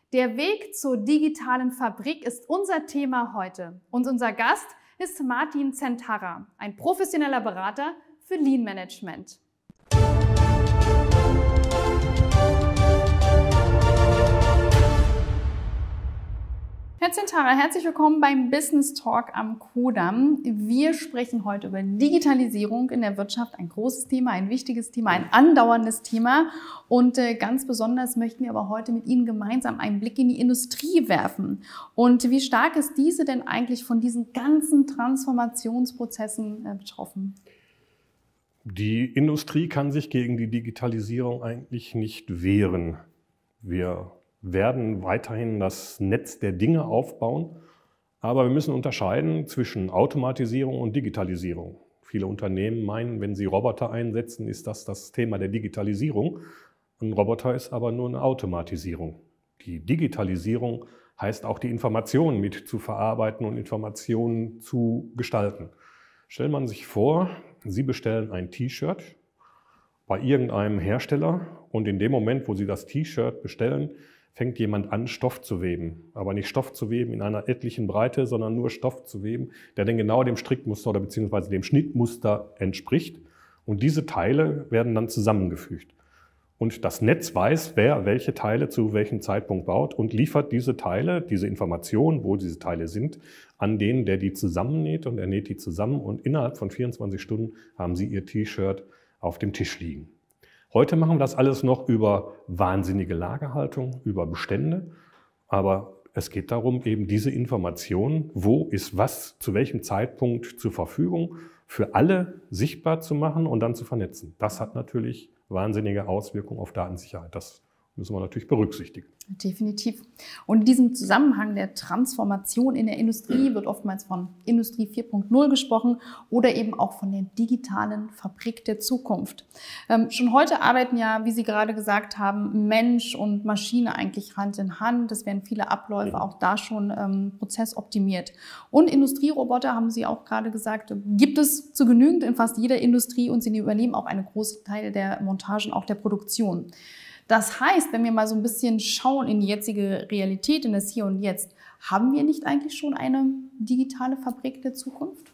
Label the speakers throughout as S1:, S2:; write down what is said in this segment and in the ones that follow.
S1: Der Weg zur digitalen Fabrik ist unser Thema heute. Und unser Gast ist Martin Zentara, ein professioneller Berater für Lean Management. Herr Zentara, herzlich willkommen beim Business Talk am Kudamm. Wir sprechen heute über Digitalisierung in der Wirtschaft. Ein großes Thema, ein wichtiges Thema, ein andauerndes Thema. Und ganz besonders möchten wir aber heute mit Ihnen gemeinsam einen Blick in die Industrie werfen. Und wie stark ist diese denn eigentlich von diesen ganzen Transformationsprozessen betroffen?
S2: Die Industrie kann sich gegen die Digitalisierung eigentlich nicht wehren. Wir werden weiterhin das Netz der Dinge aufbauen, aber wir müssen unterscheiden zwischen Automatisierung und Digitalisierung. Viele Unternehmen meinen, wenn sie Roboter einsetzen, ist das Thema der Digitalisierung. Ein Roboter ist aber nur eine Automatisierung. Die Digitalisierung heißt auch, die Informationen mit zu verarbeiten und Informationen zu gestalten. Stellt man sich vor, Sie bestellen ein T-Shirt bei irgendeinem Hersteller und in dem Moment, wo Sie das T-Shirt bestellen, fängt jemand an, Stoff zu weben. Aber nicht Stoff zu weben in einer etlichen Breite, sondern nur Stoff zu weben, der dann genau dem Strickmuster oder beziehungsweise dem Schnittmuster entspricht. Und diese Teile werden dann zusammengefügt. Und das Netz weiß, wer welche Teile zu welchem Zeitpunkt baut und liefert diese Teile, diese Informationen, wo diese Teile sind, an den, der die zusammennäht, und er näht die zusammen und innerhalb von 24 Stunden haben Sie Ihr T-Shirt auf dem Tisch liegen. Heute machen wir das alles noch über wahnsinnige Lagerhaltung, über Bestände, aber es geht darum, eben diese Informationen, wo ist was, zu welchem Zeitpunkt zur Verfügung, für alle sichtbar zu machen und dann zu vernetzen. Das hat natürlich wahnsinnige Auswirkungen auf Datensicherheit. Das müssen wir natürlich berücksichtigen.
S1: Definitiv. Und in diesem Zusammenhang der Transformation in der Industrie wird oftmals von Industrie 4.0 gesprochen oder eben auch von der digitalen Fabrik der Zukunft. Schon heute arbeiten ja, wie Sie gerade gesagt haben, Mensch und Maschine eigentlich Hand in Hand. Es werden viele Abläufe auch da schon prozessoptimiert. Und Industrieroboter, haben Sie auch gerade gesagt, gibt es zu genügend in fast jeder Industrie und sie übernehmen auch einen großen Teil der Montagen, auch der Produktion. Das heißt, wenn wir mal so ein bisschen schauen in die jetzige Realität, in das Hier und Jetzt, haben wir nicht eigentlich schon eine digitale Fabrik der Zukunft?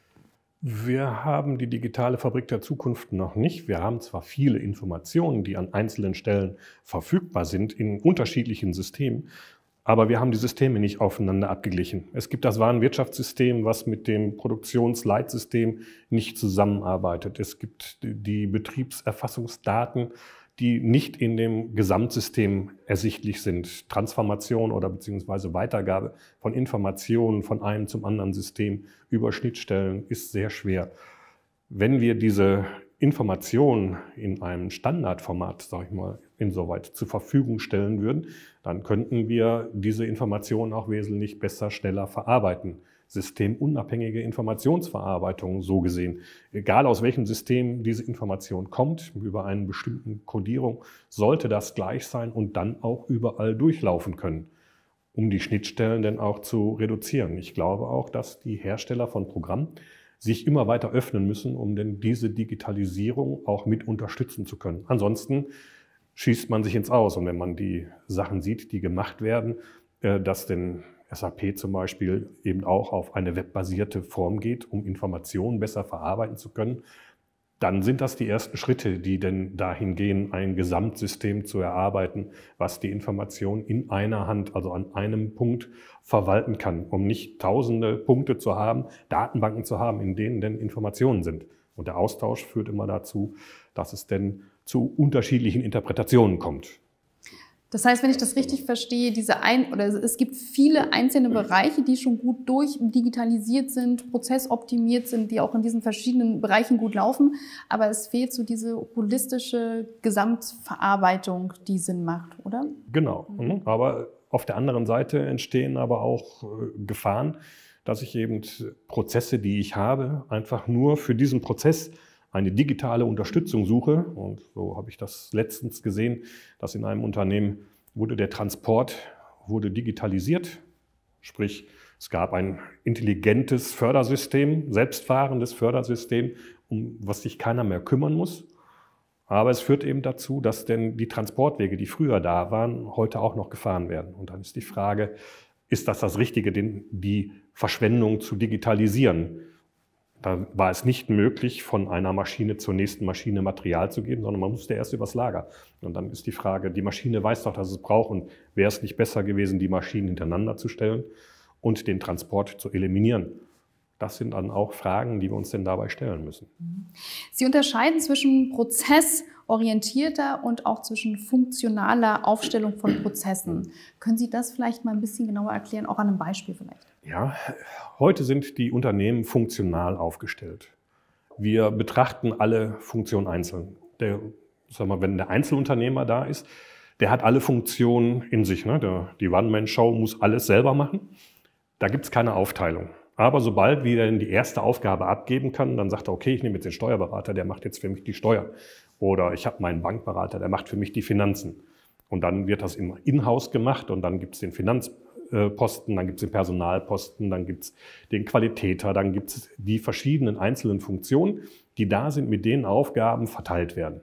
S2: Wir haben die digitale Fabrik der Zukunft noch nicht. Wir haben zwar viele Informationen, die an einzelnen Stellen verfügbar sind in unterschiedlichen Systemen, aber wir haben die Systeme nicht aufeinander abgeglichen. Es gibt das Warenwirtschaftssystem, was mit dem Produktionsleitsystem nicht zusammenarbeitet. Es gibt die Betriebserfassungsdaten, die nicht in dem Gesamtsystem ersichtlich sind. Transformation oder beziehungsweise Weitergabe von Informationen von einem zum anderen System über Schnittstellen ist sehr schwer. Wenn wir diese Informationen in einem Standardformat, sage ich mal, insoweit zur Verfügung stellen würden, dann könnten wir diese Informationen auch wesentlich besser, schneller verarbeiten. Systemunabhängige Informationsverarbeitung, so gesehen. Egal aus welchem System diese Information kommt, über einen bestimmten Codierung, sollte das gleich sein und dann auch überall durchlaufen können, um die Schnittstellen dann auch zu reduzieren. Ich glaube auch, dass die Hersteller von Programmen sich immer weiter öffnen müssen, um denn diese Digitalisierung auch mit unterstützen zu können. Ansonsten schießt man sich ins Aus. Und wenn man die Sachen sieht, die gemacht werden, dass denn SAP zum Beispiel eben auch auf eine webbasierte Form geht, um Informationen besser verarbeiten zu können, dann sind das die ersten Schritte, die denn dahin gehen, ein Gesamtsystem zu erarbeiten, was die Information in einer Hand, also an einem Punkt verwalten kann, um nicht tausende Punkte zu haben, Datenbanken zu haben, in denen denn Informationen sind. Und der Austausch führt immer dazu, dass es denn zu unterschiedlichen Interpretationen kommt.
S1: Das heißt, wenn ich das richtig verstehe, es gibt viele einzelne Bereiche, die schon gut durchdigitalisiert sind, prozessoptimiert sind, die auch in diesen verschiedenen Bereichen gut laufen. Aber es fehlt so diese holistische Gesamtverarbeitung, die Sinn macht, oder?
S2: Genau. Aber auf der anderen Seite entstehen aber auch Gefahren, dass ich eben Prozesse, die ich habe, einfach nur für diesen Prozess eine digitale Unterstützung suche. Und so habe ich das letztens gesehen, dass in einem Unternehmen der Transport wurde digitalisiert. Sprich, es gab ein intelligentes Fördersystem, selbstfahrendes Fördersystem, um was sich keiner mehr kümmern muss. Aber es führt eben dazu, dass denn die Transportwege, die früher da waren, heute auch noch gefahren werden. Und dann ist die Frage, ist das Richtige, die Verschwendung zu digitalisieren? Da war es nicht möglich, von einer Maschine zur nächsten Maschine Material zu geben, sondern man musste erst übers Lager. Und dann ist die Frage, die Maschine weiß doch, dass es braucht. Und wäre es nicht besser gewesen, die Maschinen hintereinander zu stellen und den Transport zu eliminieren? Das sind dann auch Fragen, die wir uns denn dabei stellen müssen.
S1: Sie unterscheiden zwischen prozessorientierter und auch zwischen funktionaler Aufstellung von Prozessen. Können Sie das vielleicht mal ein bisschen genauer erklären, auch an einem Beispiel vielleicht?
S2: Ja, heute sind die Unternehmen funktional aufgestellt. Wir betrachten alle Funktionen einzeln. Wenn der Einzelunternehmer da ist, der hat alle Funktionen in sich. Ne? Die One-Man-Show muss alles selber machen. Da gibt es keine Aufteilung. Aber sobald wir die erste Aufgabe abgeben kann, dann sagt er, okay, ich nehme jetzt den Steuerberater, der macht jetzt für mich die Steuer. Oder ich habe meinen Bankberater, der macht für mich die Finanzen. Und dann wird das im Inhouse gemacht und dann gibt es den Finanzposten, dann gibt es den Personalposten, dann gibt es den Qualitäter, dann gibt es die verschiedenen einzelnen Funktionen, die da sind, mit denen Aufgaben verteilt werden.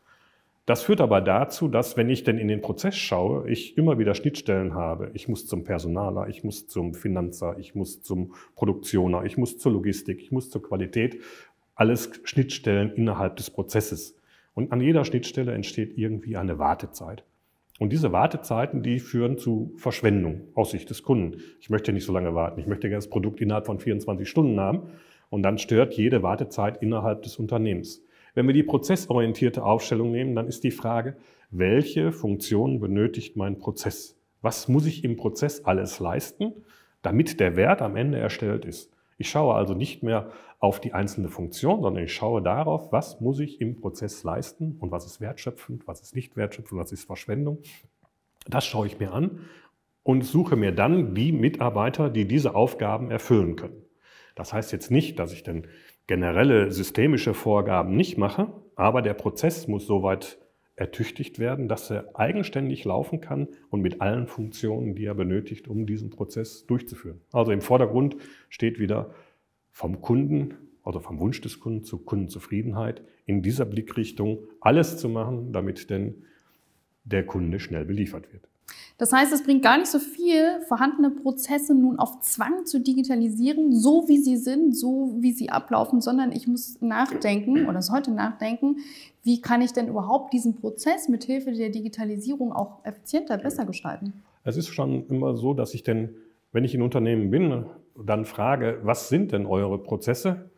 S2: Das führt aber dazu, dass, wenn ich denn in den Prozess schaue, ich immer wieder Schnittstellen habe. Ich muss zum Personaler, ich muss zum Finanzer, ich muss zum Produktioner, ich muss zur Logistik, ich muss zur Qualität. Alles Schnittstellen innerhalb des Prozesses. Und an jeder Schnittstelle entsteht irgendwie eine Wartezeit. Und diese Wartezeiten, die führen zu Verschwendung aus Sicht des Kunden. Ich möchte nicht so lange warten. Ich möchte gerne das Produkt innerhalb von 24 Stunden haben. Und dann stört jede Wartezeit innerhalb des Unternehmens. Wenn wir die prozessorientierte Aufstellung nehmen, dann ist die Frage, welche Funktion benötigt mein Prozess? Was muss ich im Prozess alles leisten, damit der Wert am Ende erstellt ist? Ich schaue also nicht mehr auf die einzelne Funktion, sondern ich schaue darauf, was muss ich im Prozess leisten und was ist wertschöpfend, was ist nicht wertschöpfend, was ist Verschwendung. Das schaue ich mir an und suche mir dann die Mitarbeiter, die diese Aufgaben erfüllen können. Das heißt jetzt nicht, dass ich dann generelle systemische Vorgaben nicht mache, aber der Prozess muss soweit ertüchtigt werden, dass er eigenständig laufen kann und mit allen Funktionen, die er benötigt, um diesen Prozess durchzuführen. Also im Vordergrund steht wieder vom Kunden, also vom Wunsch des Kunden zur Kundenzufriedenheit, in dieser Blickrichtung alles zu machen, damit denn der Kunde schnell beliefert wird.
S1: Das heißt, es bringt gar nicht so viel, vorhandene Prozesse nun auf Zwang zu digitalisieren, so wie sie sind, so wie sie ablaufen, sondern ich muss nachdenken oder sollte nachdenken, wie kann ich denn überhaupt diesen Prozess mit Hilfe der Digitalisierung auch effizienter, besser gestalten?
S2: Es ist schon immer so, dass ich denn, wenn ich in Unternehmen bin, dann frage, was sind denn eure Prozesse?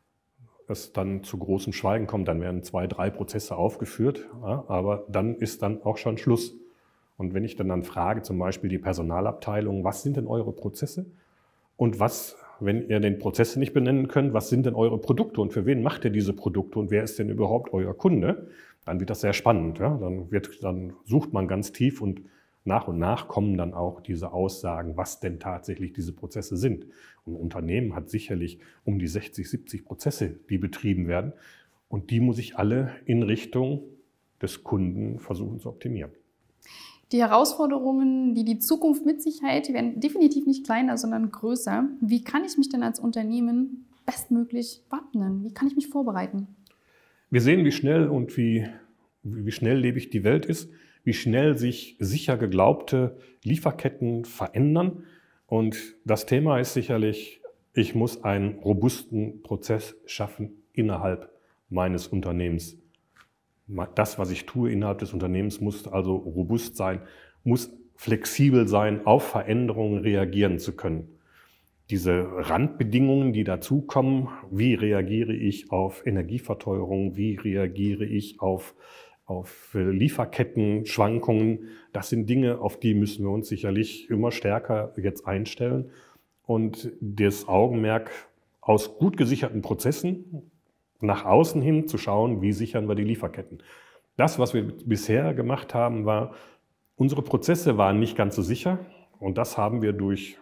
S2: Es dann zu großem Schweigen kommt, dann werden 2, 3 Prozesse aufgeführt, ja, aber dann ist dann auch schon Schluss. Und wenn ich dann frage, zum Beispiel die Personalabteilung, was sind denn eure Prozesse? Und was, wenn ihr den Prozesse nicht benennen könnt, was sind denn eure Produkte und für wen macht ihr diese Produkte und wer ist denn überhaupt euer Kunde? Dann wird das sehr spannend. Ja? Dann sucht man ganz tief und nach kommen dann auch diese Aussagen, was denn tatsächlich diese Prozesse sind. Und ein Unternehmen hat sicherlich um die 60, 70 Prozesse, die betrieben werden. Und die muss ich alle in Richtung des Kunden versuchen zu optimieren.
S1: Die Herausforderungen, die die Zukunft mit sich hält, die werden definitiv nicht kleiner, sondern größer. Wie kann ich mich denn als Unternehmen bestmöglich wappnen? Wie kann ich mich vorbereiten?
S2: Wir sehen, wie schnell und wie schnelllebig die Welt ist, wie schnell sich sicher geglaubte Lieferketten verändern. Und das Thema ist sicherlich, ich muss einen robusten Prozess schaffen innerhalb meines Unternehmens. Das, was ich tue innerhalb des Unternehmens, muss also robust sein, muss flexibel sein, auf Veränderungen reagieren zu können. Diese Randbedingungen, die dazukommen, wie reagiere ich auf Energieverteuerung, wie reagiere ich auf Lieferketten-Schwankungen, das sind Dinge, auf die müssen wir uns sicherlich immer stärker jetzt einstellen. Und das Augenmerk aus gut gesicherten Prozessen nach außen hin zu schauen, wie sichern wir die Lieferketten. Das, was wir bisher gemacht haben, war, unsere Prozesse waren nicht ganz so sicher. Und das haben wir durch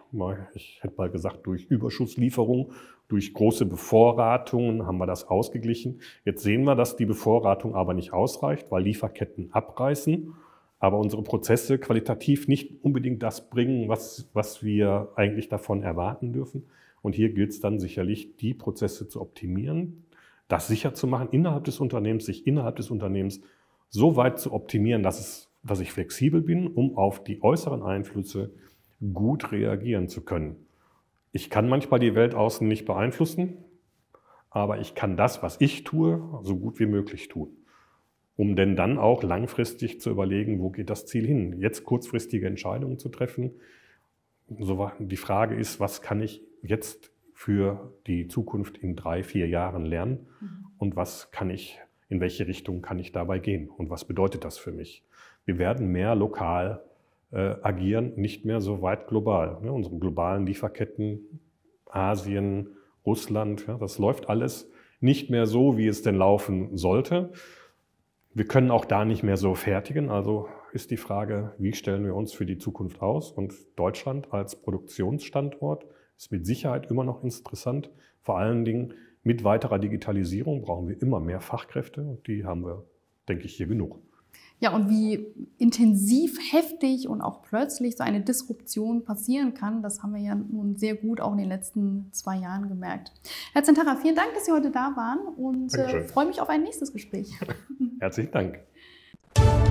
S2: Überschusslieferung, durch große Bevorratungen haben wir das ausgeglichen. Jetzt sehen wir, dass die Bevorratung aber nicht ausreicht, weil Lieferketten abreißen, aber unsere Prozesse qualitativ nicht unbedingt das bringen, was wir eigentlich davon erwarten dürfen. Und hier gilt es dann sicherlich, die Prozesse zu optimieren, das sicher zu machen, innerhalb des Unternehmens, sich innerhalb des Unternehmens so weit zu optimieren, dass ich flexibel bin, um auf die äußeren Einflüsse gut reagieren zu können. Ich kann manchmal die Welt außen nicht beeinflussen, aber ich kann das, was ich tue, so gut wie möglich tun, um denn dann auch langfristig zu überlegen, wo geht das Ziel hin? Jetzt kurzfristige Entscheidungen zu treffen. So, die Frage ist, was kann ich jetzt für die Zukunft in 3, 4 Jahren lernen und in welche Richtung kann ich dabei gehen und was bedeutet das für mich? Wir werden mehr lokal agieren, nicht mehr so weit global. Ja, unsere globalen Lieferketten, Asien, Russland, ja, das läuft alles nicht mehr so, wie es denn laufen sollte. Wir können auch da nicht mehr so fertigen. Also ist die Frage, wie stellen wir uns für die Zukunft aus? Und Deutschland als Produktionsstandort ist mit Sicherheit immer noch interessant. Vor allen Dingen mit weiterer Digitalisierung brauchen wir immer mehr Fachkräfte. Und die haben wir, denke ich, hier genug.
S1: Ja, und wie intensiv, heftig und auch plötzlich so eine Disruption passieren kann, das haben wir ja nun sehr gut auch in den letzten 2 Jahren gemerkt. Herr Zentara, vielen Dank, dass Sie heute da waren und freue mich auf ein nächstes Gespräch.
S2: Herzlichen Dank.